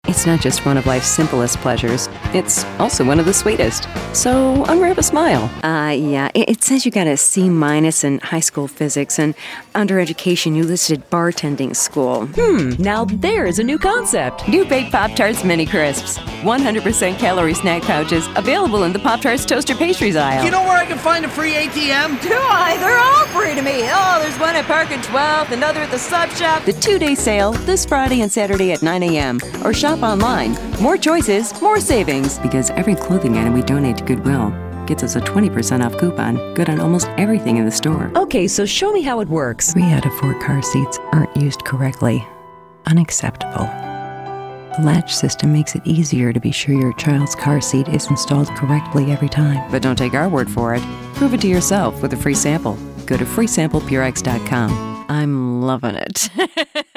It's not just one of life's simplest pleasures, it's also one of the sweetest. So unwrap a smile. Yeah, it says you got a C- in high school physics, and under education you listed bartending school. Now there's a new concept. New Baked Pop-Tarts Mini Crisps. 100% calorie snack pouches available in the Pop-Tarts Toaster Pastries aisle. You know where I can find a free ATM? Do I? They're all free to me. Oh, there's one at Park and 12th, another at the Sub Shop. The 2-day sale this Friday and Saturday at 9 a.m. Or shop online. More choices, more savings. Because every clothing item we donate to Goodwill gets us a 20% off coupon, good on almost everything in the store. Okay, so show me how it works. 3 out of 4 car seats aren't used correctly. Unacceptable. The latch system makes it easier to be sure your child's car seat is installed correctly every time. But don't take our word for it. Prove it to yourself with a free sample. Go to freesamplepurex.com. I'm loving it.